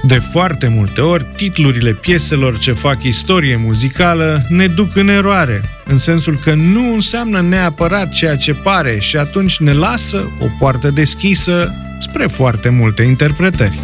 De foarte multe ori, titlurile pieselor ce fac istorie muzicală ne duc în eroare, în sensul că nu înseamnă neapărat ceea ce pare și atunci ne lasă o poartă deschisă spre foarte multe interpretări.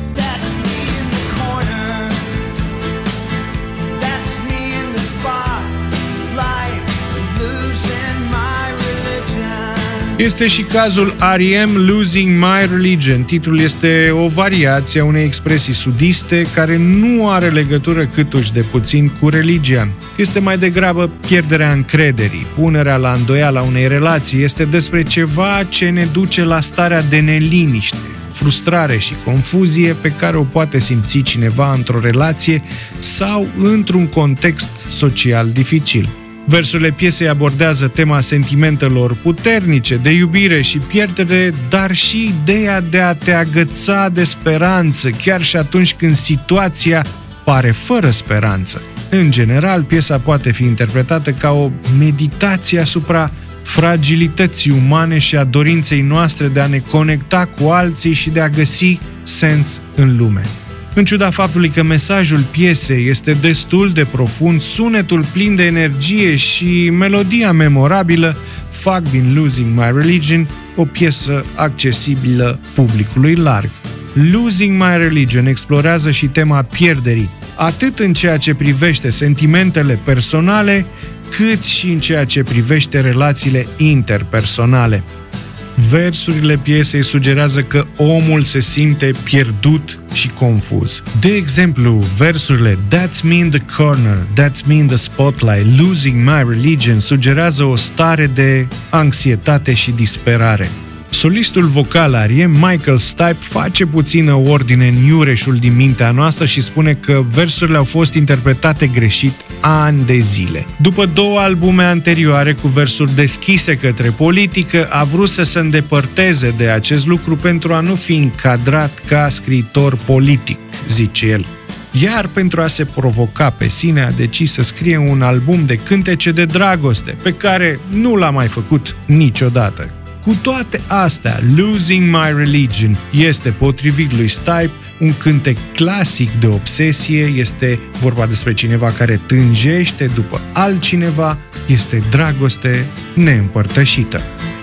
Este și cazul R.E.M. Losing My Religion. Titlul este o variație a unei expresii sudiste care nu are legătură câtuși de puțin cu religia. Este mai degrabă pierderea încrederii, punerea la îndoială a unei relații. Este despre ceva ce ne duce la starea de neliniște, frustrare și confuzie pe care o poate simți cineva într-o relație sau într-un context social dificil. Versurile piesei abordează tema sentimentelor puternice, de iubire și pierdere, dar și ideea de a te agăța de speranță, chiar și atunci când situația pare fără speranță. În general, piesa poate fi interpretată ca o meditație asupra fragilității umane și a dorinței noastre de a ne conecta cu alții și de a găsi sens în lume. În ciuda faptului că mesajul piesei este destul de profund, sunetul plin de energie și melodia memorabilă fac din Losing My Religion o piesă accesibilă publicului larg. Losing My Religion explorează și tema pierderii, atât în ceea ce privește sentimentele personale, cât și în ceea ce privește relațiile interpersonale. Versurile piesei sugerează că omul se simte pierdut și confuz. De exemplu, versurile That's me in the corner, That's me in the spotlight, Losing my religion sugerează o stare de anxietate și disperare. Solistul vocal R.E.M., Michael Stipe, face puțină ordine în iureșul din mintea noastră și spune că versurile au fost interpretate greșit ani de zile. După 2 albume anterioare cu versuri deschise către politică, a vrut să se îndepărteze de acest lucru pentru a nu fi încadrat ca scriitor politic, zice el. Iar pentru a se provoca pe sine a decis să scrie un album de cântece de dragoste, pe care nu l-a mai făcut niciodată. Cu toate astea, Losing My Religion este, potrivit lui Stipe, un cântec clasic de obsesie, este vorba despre cineva care tânjește după altcineva, este dragoste neîmpărtășită.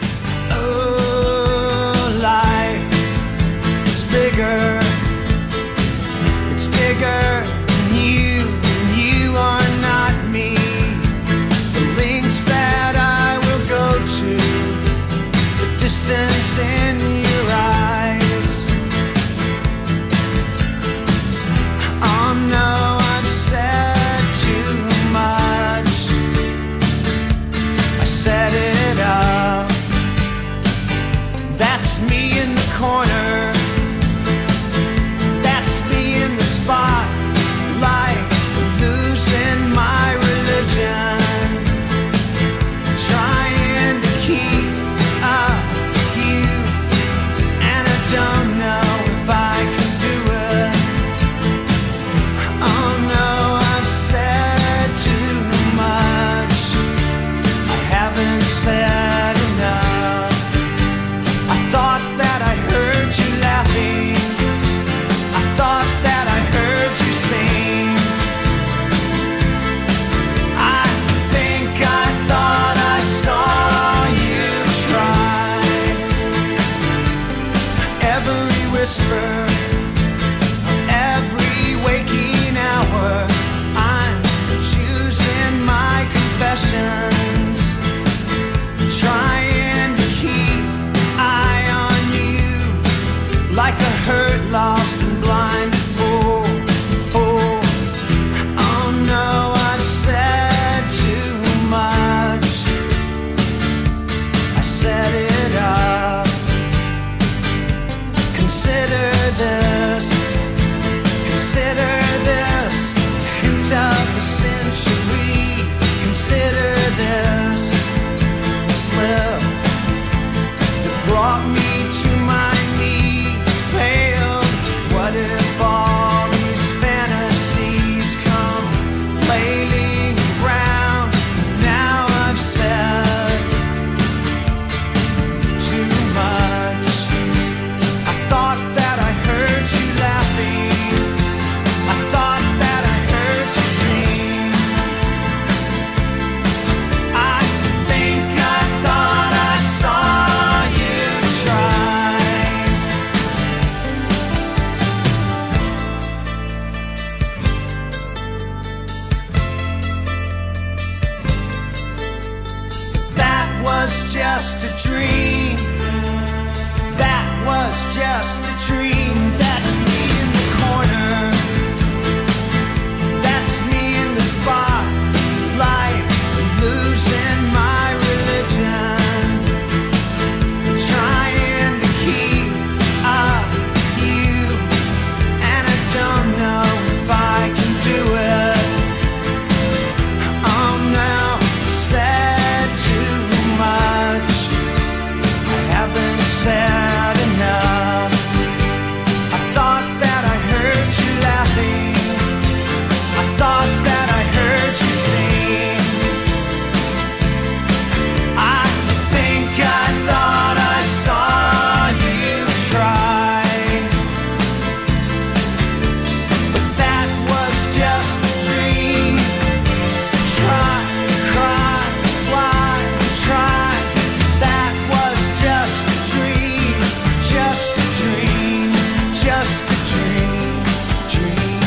Distance in your eyes. Oh no, I've said too much. I set it up. just a dream. That was just a dream. That's me in the corner. That's me in the spotlight, losing my religion, trying to keep up with you, and I don't know if I can do it. I'm now said too much. I haven't said enough. I thought that I heard you laughing. I thought that I heard you sing. I think I thought I saw you try. But that was just a dream. Try, cry, why, try. That was just a dream. Just a dream. Just a dream. Dream.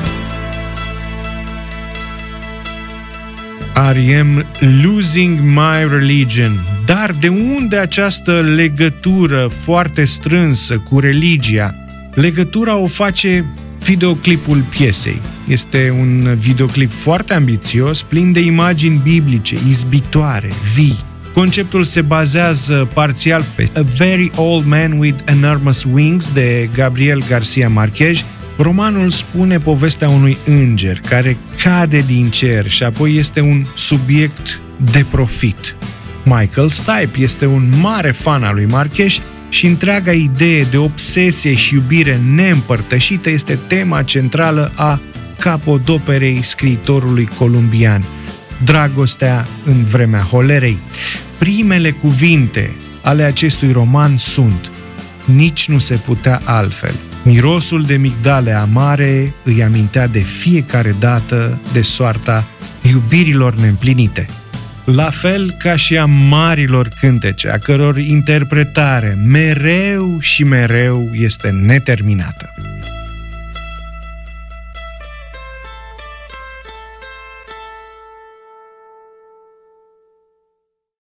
R.E.M. Losing My Religion. Dar de unde această legătură foarte strânsă cu religia? Legătura o face videoclipul piesei. Este un videoclip foarte ambițios, plin de imagini biblice, izbitoare, vii. Conceptul se bazează parțial pe A Very Old Man with Enormous Wings de Gabriel Garcia Marquez. Romanul spune povestea unui înger care cade din cer și apoi este un subiect de profit. Michael Stipe este un mare fan al lui Marquez și întreaga idee de obsesie și iubire neîmpărtășită este tema centrală a capodoperei scriitorului columbian, Dragostea în vremea holerei. Primele cuvinte ale acestui roman sunt: nici nu se putea altfel. Mirosul de migdale amare îi amintea de fiecare dată de soarta iubirilor neîmplinite. La fel ca și a marilor cântece, a căror interpretare mereu și mereu este neterminată.